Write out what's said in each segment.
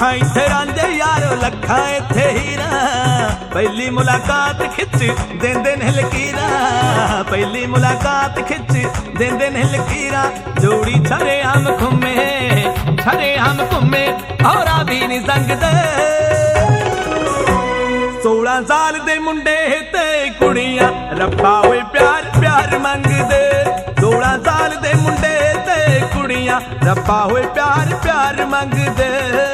ਲੱਖਾਂ ਇੱਥੇ ਰਾਂਝੇ ਯਾਰੋ ਲੱਖਾਂ ਇੱਥੇ ਹੀਰਾ ਪਹਿਲੀ ਮੁਲਾਕਾਤ ਖਿੱਚ ਦਿੰਦੇ ਨੇ ਲਕੀਰਾਂ ਪਹਿਲੀ ਮੁਲਾਕਾਤ ਖਿੱਚ ਦਿੰਦੇ ਨੇ ਲਕੀਰਾਂ ਜੋੜੀ ਛਰੇਆਮ ਘੁੰਮੇ ਔਰਾ ਵੀ ਨਹੀਂ ਸੰਗਦੇ 16 ਸਾਲ ਦੇ ਮੁੰਡੇ ਤੇ ਕੁੜੀਆਂ ਰੱਬਾ ਓਏ ਪਿਆਰ ਪਿਆਰ ਮੰਗਦੇ 16 ਸਾਲ ਦੇ ਮੁੰਡੇ ਤੇ ਕੁੜੀਆਂ ਰੱਬਾ ਓਏ ਪਿਆਰ ਪਿਆਰ ਮੰਗਦੇ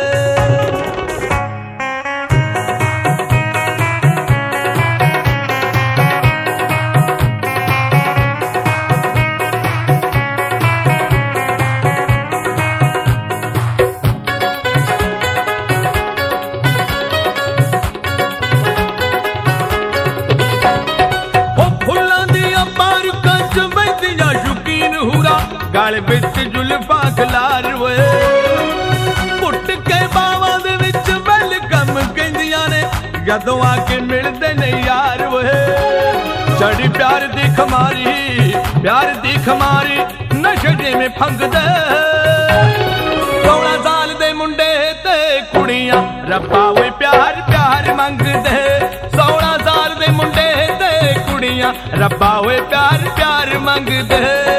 ਗਲ ਵਿੱਚ ਜੁਲਫਾਂ ਖਲਾਰ ਵੇ ਪੁੱਟ ਕੇ ਬਾਵਾਂ ਦੇ ਵਿੱਚ ਵੈਲਕਮ ਕਹਿੰਦੀਆਂ ਨੇ ਜਦੋਂ ਆ ਕੇ ਮਿਲਦੇ ਨੇ ਯਾਰ ਵੇ ਚੜੀ ਪਿਆਰ ਦੀ ਖਮਾਰੀ ਨਸ਼ੇ ਜਿਵੇਂ ਫੰਗਦੇ 16 ਸਾਲ ਦੇ ਮੁੰਡੇ ਤੇ ਕੁੜੀਆਂ ਰੱਬਾ ਓਏ ਪਿਆਰ ਪਿਆਰ ਮੰਗਦੇ 16 ਸਾਲ ਦੇ ਮੁੰਡੇ ਤੇ ਕੁੜੀਆਂ ਰੱਬਾ ਓਏ ਪਿਆਰ ਪਿਆਰ ਮੰਗਦੇ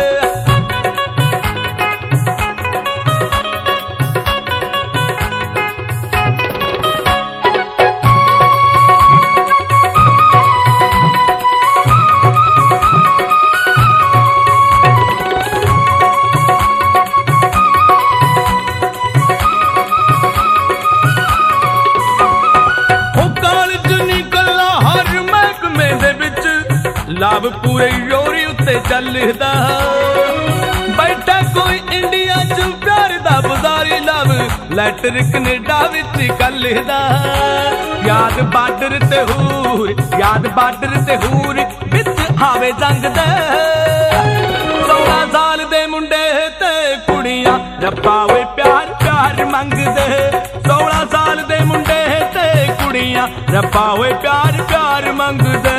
ਲਵ ਪੂਰੇ ਯੋਰੀ ਉੱਤੇ ਚੱਲਦਾ ਬੈਠਾ ਕੋਈ ਇੰਡੀਆ ਚ ਪਿਆਰ ਦਾ ਬਜ਼ਾਰੀ ਲਵ ਲੈਟਰ ਕੈਨੇਡਾ ਵਿੱਚ ਕੱਲਦਾ ਯਾਦ ਬਾਰਡਰ ਤੇ ਹੂਰ ਵਿੱਚ ਆਵੇ ਜੰਗ ਦੇ 16 ਸਾਲ ਦੇ ਮੁੰਡੇ ਤੇ ਕੁੜੀਆਂ ਰੱਬਾ ਓਏ ਪਿਆਰ ਪਿਆਰ ਮੰਗਦੇ 16 ਸਾਲ ਦੇ ਮੁੰਡੇ ਤੇ ਕੁੜੀਆਂ ਰੱਬਾ ਓਏ ਪਿਆਰ ਪਿਆਰ ਮੰਗਦੇ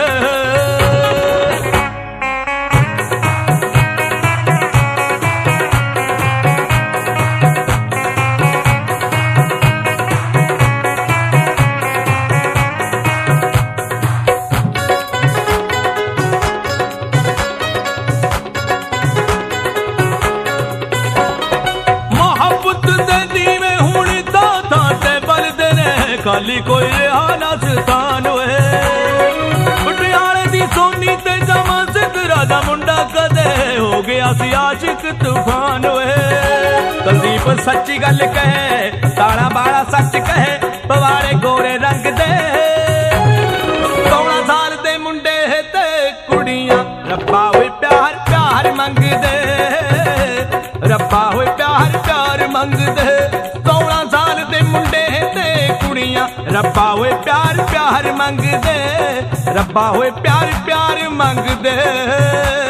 ਖਾਲੀ ਕੋਈ ਰਿਹਾ ਨਾ ਸਥਾਨ ਓਏ ਪਟਿਆਲੇ ਦੀ ਸੋਨੀ ਤੇ ਜਮਾ ਸਿੱਧਰਾ ਦਾ ਮੁੰਡਾ ਕਦੇ ਹੋ ਗਿਆ ਸੀ ਆਸ਼ਿਕ ਤੂਫਾਨ ਓਏ ਕੁਲਦੀਪ ਸੱਚੀ ਗੱਲ ਕਹੇ ਤਾਲਾ ਬਾਲਾ ਸੱਚ ਕਹੇ ਪਵਾੜੇ ਗੋਰੇ ਰੰਗ ਦੇ 16 ਸਾਲ ਦੇ ਮੁੰਡੇ ਤੇ ਕੁੜੀਆਂ ਰੱਬਾ ਓਏ ਪਿਆਰ ਪਿਆਰ ਮੰਗਦੇ ਰੱਬਾ ਓਏ ਪਿਆਰ ਪਿਆਰ ਮੰਗਦੇ 16 ਸਾਲ ਦੇ ਮੁੰਡੇ ਤੇ ਕੁੜੀਆਂ ਰੱਬਾ ਓਏ ਪਿਆਰ ਪਿਆਰ ਮੰਗਦੇ ਰੱਬਾ ਓਏ ਪਿਆਰ ਪਿਆਰ ਮੰਗਦੇ